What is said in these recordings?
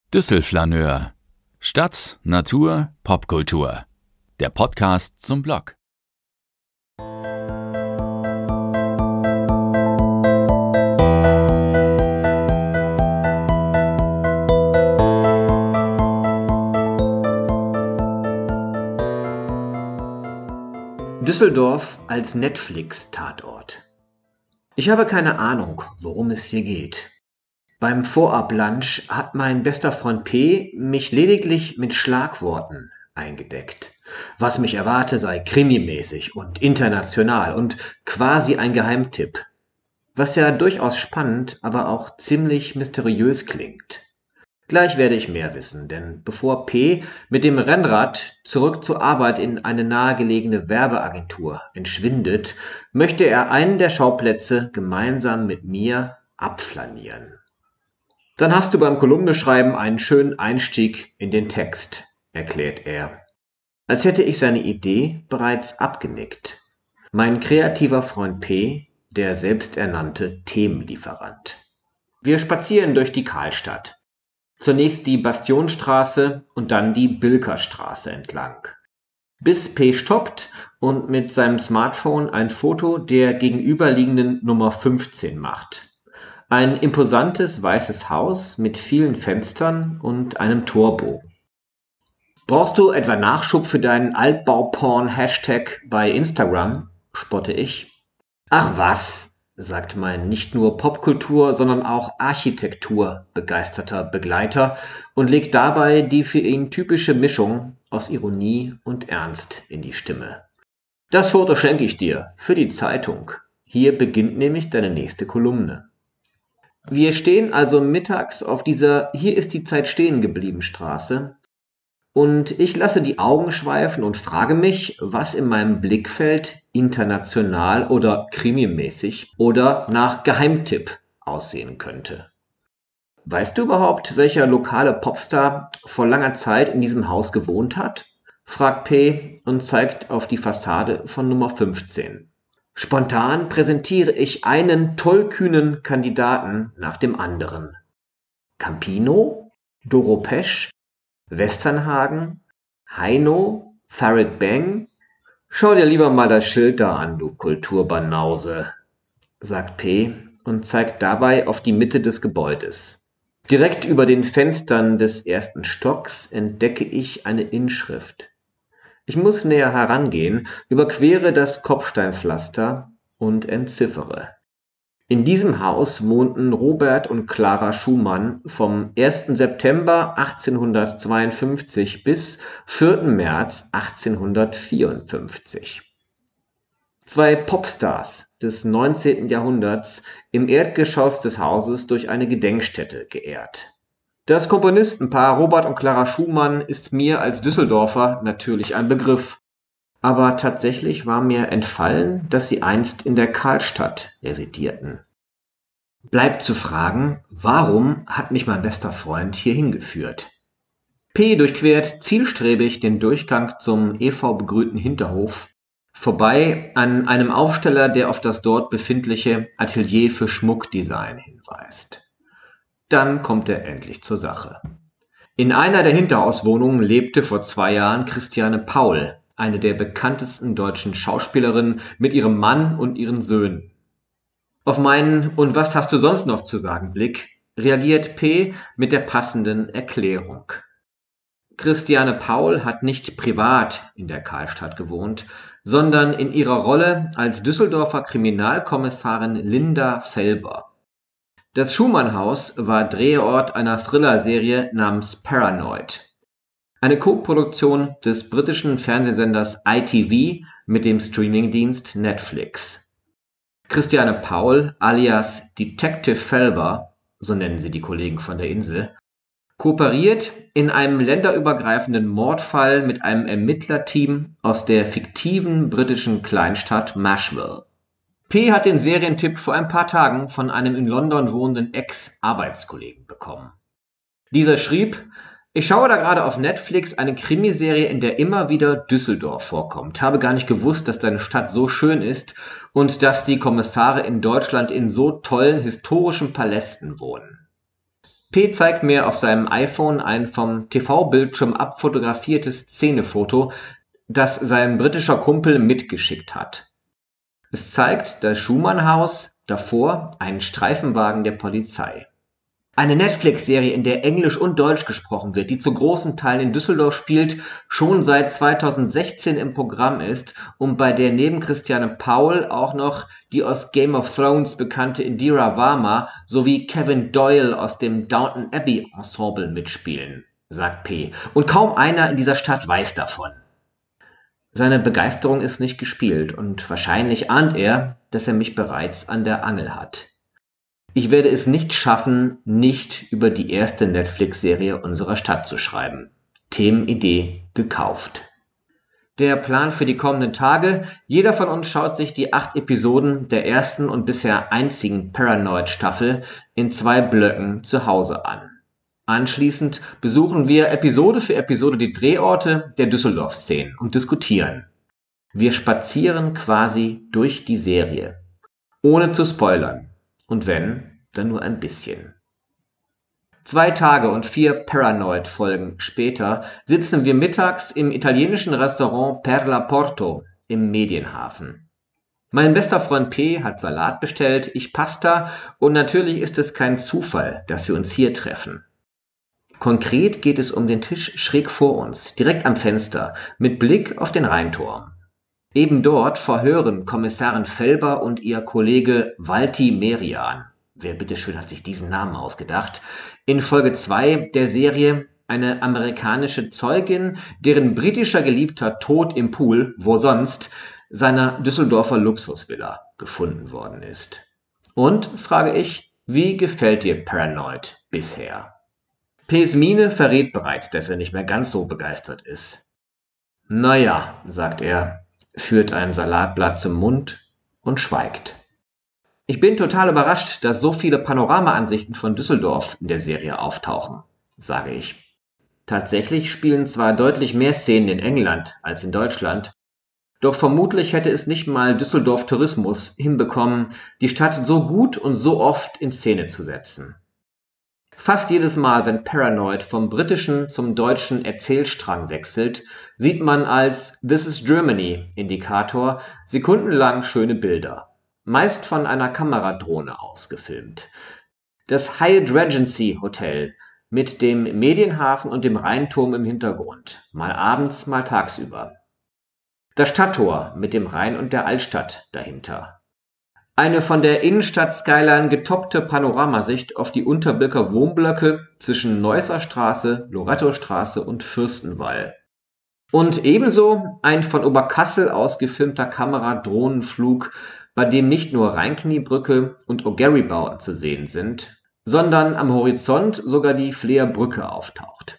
Düsselflaneur. Stadt, Natur, Popkultur. Der Podcast zum Blog. Düsseldorf als Netflix-Tatort. Ich habe keine Ahnung, worum es hier geht. Beim Vorab-Lunch hat mein bester Freund P. mich lediglich mit Schlagworten eingedeckt. Was mich erwarte, sei krimimäßig und international und quasi ein Geheimtipp. Was ja durchaus spannend, aber auch ziemlich mysteriös klingt. Gleich werde ich mehr wissen, denn bevor P. mit dem Rennrad zurück zur Arbeit in eine nahegelegene Werbeagentur entschwindet, möchte er einen der Schauplätze gemeinsam mit mir abflanieren. Dann hast du beim Kolumneschreiben einen schönen Einstieg in den Text, erklärt er. Als hätte ich seine Idee bereits abgenickt. Mein kreativer Freund P., der selbsternannte Themenlieferant. Wir spazieren durch die Karlstadt. Zunächst die Bastionstraße und dann die Bilkerstraße entlang. Bis P. stoppt und mit seinem Smartphone ein Foto der gegenüberliegenden Nummer 15 macht. Ein imposantes weißes Haus mit vielen Fenstern und einem Torbogen. Brauchst du etwa Nachschub für deinen Altbauporn-Hashtag bei Instagram? Spotte ich. Ach was, sagt mein nicht nur Popkultur, sondern auch Architektur begeisterter Begleiter und legt dabei die für ihn typische Mischung aus Ironie und Ernst in die Stimme. Das Foto schenke ich dir für die Zeitung. Hier beginnt nämlich deine nächste Kolumne. Wir stehen also mittags auf dieser Hier ist die Zeit stehen geblieben Straße und ich lasse die Augen schweifen und frage mich, was in meinem Blickfeld international oder krimimäßig oder nach Geheimtipp aussehen könnte. Weißt du überhaupt, welcher lokale Popstar vor langer Zeit in diesem Haus gewohnt hat? Fragt P. und zeigt auf die Fassade von Nummer 15. Spontan präsentiere ich einen tollkühnen Kandidaten nach dem anderen. Campino, Doro Pesch, Westernhagen, Heino, Farid Bang? Schau dir lieber mal das Schild da an, du Kulturbanause, sagt P. und zeigt dabei auf die Mitte des Gebäudes. Direkt über den Fenstern des ersten Stocks entdecke ich eine Inschrift. Ich muss näher herangehen, überquere das Kopfsteinpflaster und entziffere. In diesem Haus wohnten Robert und Clara Schumann vom 1. September 1852 bis 4. März 1854. Zwei Popstars des 19. Jahrhunderts im Erdgeschoss des Hauses durch eine Gedenkstätte geehrt. Das Komponistenpaar Robert und Clara Schumann ist mir als Düsseldorfer natürlich ein Begriff. Aber tatsächlich war mir entfallen, dass sie einst in der Karlstadt residierten. Bleibt zu fragen, warum hat mich mein bester Freund hier hingeführt? P. durchquert zielstrebig den Durchgang zum begrünten Hinterhof, vorbei an einem Aufsteller, der auf das dort befindliche Atelier für Schmuckdesign hinweist. Dann kommt er endlich zur Sache. In einer der Hinterhauswohnungen lebte vor 2 Jahren Christiane Paul, eine der bekanntesten deutschen Schauspielerinnen, mit ihrem Mann und ihren Söhnen. Auf meinen "Und was hast du sonst noch zu sagen" Blick reagiert P. mit der passenden Erklärung. Christiane Paul hat nicht privat in der Karlstadt gewohnt, sondern in ihrer Rolle als Düsseldorfer Kriminalkommissarin Linda Felber. Das Schumann-Haus war Drehort einer Thriller-Serie namens Paranoid. Eine Co-Produktion des britischen Fernsehsenders ITV mit dem Streamingdienst Netflix. Christiane Paul alias Detective Felber, so nennen sie die Kollegen von der Insel, kooperiert in einem länderübergreifenden Mordfall mit einem Ermittlerteam aus der fiktiven britischen Kleinstadt Nashville. P. hat den Serientipp vor ein paar Tagen von einem in London wohnenden Ex-Arbeitskollegen bekommen. Dieser schrieb: Ich schaue da gerade auf Netflix eine Krimiserie, in der immer wieder Düsseldorf vorkommt. Habe gar nicht gewusst, dass deine Stadt so schön ist und dass die Kommissare in Deutschland in so tollen historischen Palästen wohnen. P zeigt mir auf seinem iPhone ein vom TV-Bildschirm abfotografiertes Szenefoto, das sein britischer Kumpel mitgeschickt hat. Es zeigt das Schumann-Haus, davor einen Streifenwagen der Polizei. Eine Netflix-Serie, in der Englisch und Deutsch gesprochen wird, die zu großen Teilen in Düsseldorf spielt, schon seit 2016 im Programm ist und bei der neben Christiane Paul auch noch die aus Game of Thrones bekannte Indira Varma sowie Kevin Doyle aus dem Downton Abbey Ensemble mitspielen, sagt P. Und kaum einer in dieser Stadt weiß davon. Seine Begeisterung ist nicht gespielt und wahrscheinlich ahnt er, dass er mich bereits an der Angel hat. Ich werde es nicht schaffen, nicht über die erste Netflix-Serie unserer Stadt zu schreiben. Themenidee gekauft. Der Plan für die kommenden Tage: Jeder von uns schaut sich die 8 Episoden der ersten und bisher einzigen Paranoid-Staffel in 2 Blöcken zu Hause an. Anschließend besuchen wir Episode für Episode die Drehorte der Düsseldorf-Szenen und diskutieren. Wir spazieren quasi durch die Serie, ohne zu spoilern. Und wenn, dann nur ein bisschen. 2 Tage und 4 Paranoid-Folgen später sitzen wir mittags im italienischen Restaurant Per la Porto im Medienhafen. Mein bester Freund P. hat Salat bestellt, ich Pasta und natürlich ist es kein Zufall, dass wir uns hier treffen. Konkret geht es um den Tisch schräg vor uns, direkt am Fenster, mit Blick auf den Rheinturm. Eben dort verhören Kommissarin Felber und ihr Kollege Walti Merian, wer bitteschön hat sich diesen Namen ausgedacht, in Folge 2 der Serie eine amerikanische Zeugin, deren britischer Geliebter tot im Pool, wo sonst, seiner Düsseldorfer Luxusvilla gefunden worden ist. Und, frage ich, wie gefällt dir Paranoid bisher? P.'s Miene verrät bereits, dass er nicht mehr ganz so begeistert ist. Naja, sagt er, führt ein Salatblatt zum Mund und schweigt. Ich bin total überrascht, dass so viele Panoramaansichten von Düsseldorf in der Serie auftauchen, sage ich. Tatsächlich spielen zwar deutlich mehr Szenen in England als in Deutschland, doch vermutlich hätte es nicht mal Düsseldorf Tourismus hinbekommen, die Stadt so gut und so oft in Szene zu setzen. Fast jedes Mal, wenn Paranoid vom britischen zum deutschen Erzählstrang wechselt, sieht man als This is Germany Indikator sekundenlang schöne Bilder, meist von einer Kameradrohne aus gefilmt. Das Hyatt Regency Hotel mit dem Medienhafen und dem Rheinturm im Hintergrund, mal abends, mal tagsüber. Das Stadttor mit dem Rhein und der Altstadt dahinter. Eine von der Innenstadt-Skyline getoppte Panoramasicht auf die Unterbilker Wohnblöcke zwischen Neusser Straße, Lorettostraße und Fürstenwall. Und ebenso ein von Oberkassel aus gefilmter Kameradrohnenflug, bei dem nicht nur Rheinkniebrücke und O'Garry-Bauten zu sehen sind, sondern am Horizont sogar die Fleerbrücke auftaucht.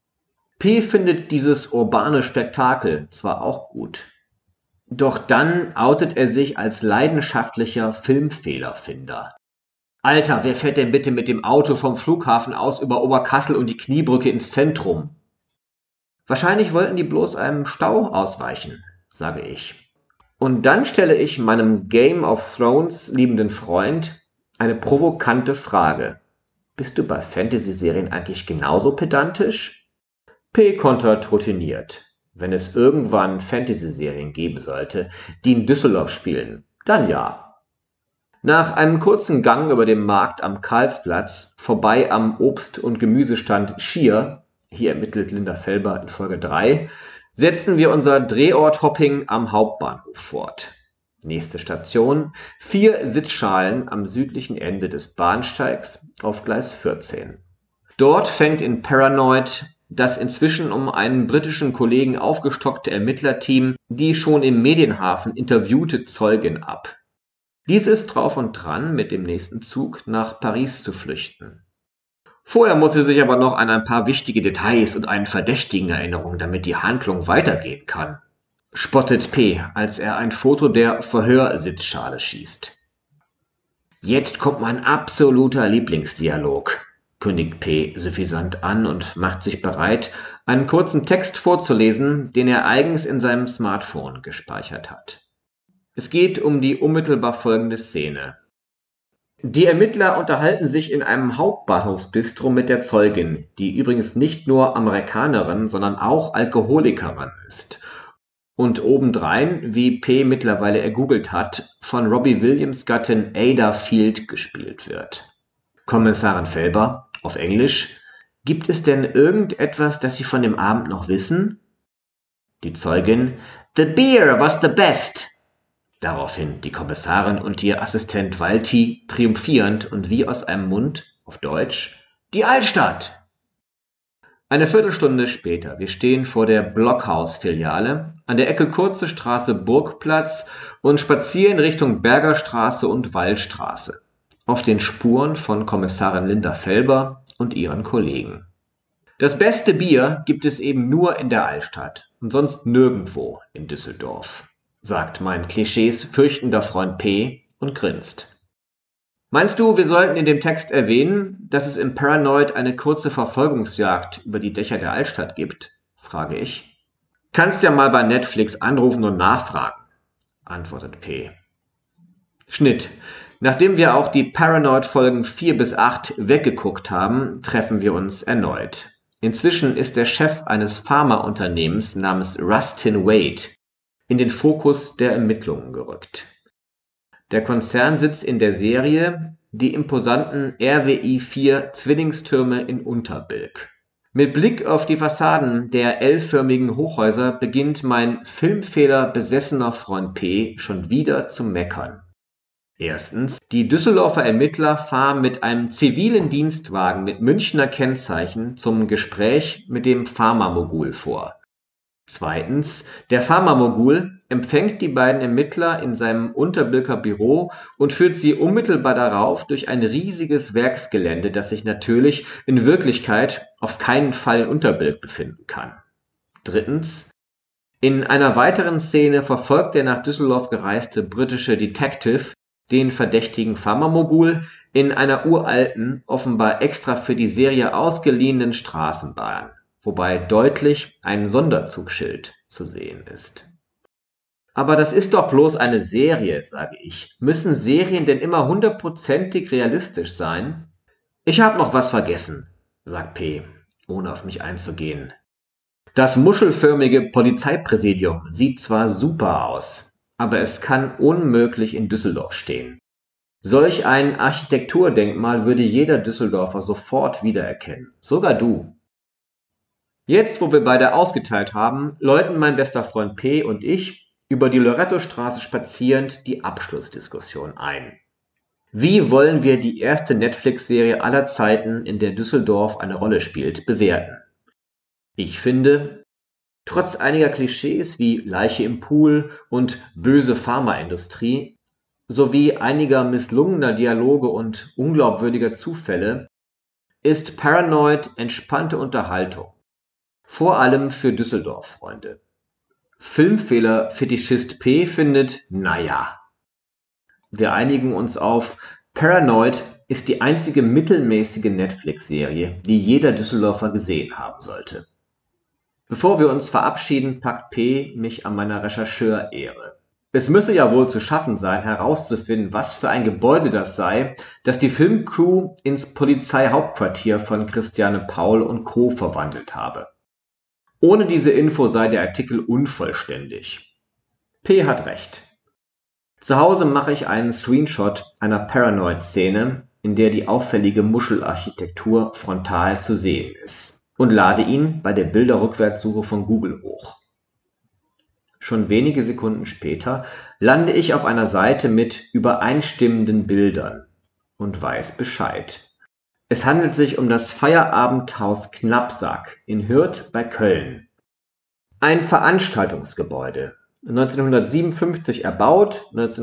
P. findet dieses urbane Spektakel zwar auch gut, doch dann outet er sich als leidenschaftlicher Filmfehlerfinder. Alter, wer fährt denn bitte mit dem Auto vom Flughafen aus über Oberkassel und die Kniebrücke ins Zentrum? Wahrscheinlich wollten die bloß einem Stau ausweichen, sage ich. Und dann stelle ich meinem Game of Thrones liebenden Freund eine provokante Frage. Bist du bei Fantasy-Serien eigentlich genauso pedantisch? P. kontert routiniert. Wenn es irgendwann Fantasy-Serien geben sollte, die in Düsseldorf spielen, dann ja. Nach einem kurzen Gang über den Markt am Karlsplatz, vorbei am Obst- und Gemüsestand Schier, hier ermittelt Linda Felber in Folge 3, setzen wir unser Drehort-Hopping am Hauptbahnhof fort. Nächste Station, 4 Sitzschalen am südlichen Ende des Bahnsteigs auf Gleis 14. Dort fängt in Paranoid das inzwischen um einen britischen Kollegen aufgestockte Ermittlerteam die schon im Medienhafen interviewte Zeugin ab. Diese ist drauf und dran, mit dem nächsten Zug nach Paris zu flüchten. Vorher muss sie sich aber noch an ein paar wichtige Details und einen Verdächtigen erinnern, damit die Handlung weitergehen kann, spottet P., als er ein Foto der Verhörsitzschale schießt. Jetzt kommt mein absoluter Lieblingsdialog, kündigt P. suffisant an und macht sich bereit, einen kurzen Text vorzulesen, den er eigens in seinem Smartphone gespeichert hat. Es geht um die unmittelbar folgende Szene. Die Ermittler unterhalten sich in einem Hauptbahnhofsbistro mit der Zeugin, die übrigens nicht nur Amerikanerin, sondern auch Alkoholikerin ist. Und obendrein, wie P. mittlerweile ergoogelt hat, von Robbie Williams' Gattin Ada Field gespielt wird. Kommissarin Felber, auf Englisch: Gibt es denn irgendetwas, das Sie von dem Abend noch wissen? Die Zeugin: The beer was the best. Daraufhin die Kommissarin und ihr Assistent Walti triumphierend und wie aus einem Mund, auf Deutsch: Die Altstadt! Eine Viertelstunde später, wir stehen vor der Blockhaus-Filiale an der Ecke Kurze Straße Burgplatz und spazieren Richtung Bergerstraße und Wallstraße, auf den Spuren von Kommissarin Linda Felber und ihren Kollegen. Das beste Bier gibt es eben nur in der Altstadt und sonst nirgendwo in Düsseldorf, sagt mein Klischees fürchtender Freund P. und grinst. Meinst du, wir sollten in dem Text erwähnen, dass es im Paranoid eine kurze Verfolgungsjagd über die Dächer der Altstadt gibt? Frage ich. Kannst ja mal bei Netflix anrufen und nachfragen, antwortet P. Schnitt. Nachdem wir auch die Paranoid-Folgen 4 bis 8 weggeguckt haben, treffen wir uns erneut. Inzwischen ist der Chef eines Pharmaunternehmens namens Rustin Wade in den Fokus der Ermittlungen gerückt. Der Konzern sitzt in der Serie die imposanten RWI 4 Zwillingstürme in Unterbilk. Mit Blick auf die Fassaden der L-förmigen Hochhäuser beginnt mein filmfehlerbesessener Freund P. schon wieder zu meckern. Erstens, die Düsseldorfer Ermittler fahren mit einem zivilen Dienstwagen mit Münchner Kennzeichen zum Gespräch mit dem Pharmamogul vor. Zweitens, der Pharmamogul empfängt die beiden Ermittler in seinem Unterbilker Büro und führt sie unmittelbar darauf durch ein riesiges Werksgelände, das sich natürlich in Wirklichkeit auf keinen Fall in Unterbilk befinden kann. Drittens, in einer weiteren Szene verfolgt der nach Düsseldorf gereiste britische Detective den verdächtigen Pharmamogul in einer uralten, offenbar extra für die Serie ausgeliehenen Straßenbahn, wobei deutlich ein Sonderzugschild zu sehen ist. Aber das ist doch bloß eine Serie, sage ich. Müssen Serien denn immer 100%ig realistisch sein? Ich habe noch was vergessen, sagt P., ohne auf mich einzugehen. Das muschelförmige Polizeipräsidium sieht zwar super aus, aber es kann unmöglich in Düsseldorf stehen. Solch ein Architekturdenkmal würde jeder Düsseldorfer sofort wiedererkennen, sogar du. Jetzt, wo wir beide ausgeteilt haben, läuten mein bester Freund P. und ich über die Lorettostraße spazierend die Abschlussdiskussion ein. Wie wollen wir die erste Netflix-Serie aller Zeiten, in der Düsseldorf eine Rolle spielt, bewerten? Ich finde, trotz einiger Klischees wie Leiche im Pool und böse Pharmaindustrie sowie einiger misslungener Dialoge und unglaubwürdiger Zufälle ist Paranoid entspannte Unterhaltung. Vor allem für Düsseldorf-Freunde. Filmfehler-Fetischist P. findet, naja. Wir einigen uns auf, Paranoid ist die einzige mittelmäßige Netflix-Serie, die jeder Düsseldorfer gesehen haben sollte. Bevor wir uns verabschieden, packt P. mich an meiner Rechercheurehre. Es müsse ja wohl zu schaffen sein, herauszufinden, was für ein Gebäude das sei, das die Filmcrew ins Polizeihauptquartier von Christiane Paul und Co. verwandelt habe. Ohne diese Info sei der Artikel unvollständig. P. hat recht. Zu Hause mache ich einen Screenshot einer Paranoid-Szene, in der die auffällige Muschelarchitektur frontal zu sehen ist, und lade ihn bei der Bilderrückwärtssuche von Google hoch. Schon wenige Sekunden später lande ich auf einer Seite mit übereinstimmenden Bildern und weiß Bescheid. Es handelt sich um das Feierabendhaus Knappsack in Hürth bei Köln. Ein Veranstaltungsgebäude, 1957 erbaut,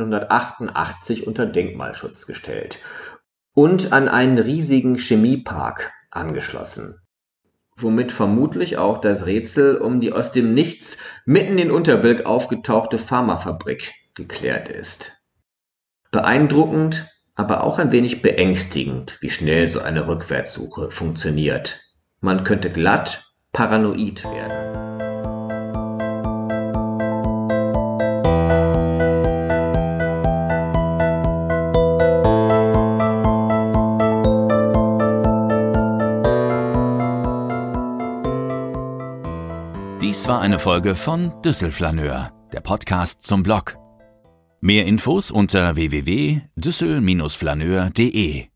1988 unter Denkmalschutz gestellt und an einen riesigen Chemiepark angeschlossen, womit vermutlich auch das Rätsel um die aus dem Nichts mitten in Unterbilk aufgetauchte Pharmafabrik geklärt ist. Beeindruckend, aber auch ein wenig beängstigend, wie schnell so eine Rückwärtssuche funktioniert. Man könnte glatt paranoid werden. Dies war eine Folge von Düsselflaneur, der Podcast zum Blog. Mehr Infos unter www.düssel-flaneur.de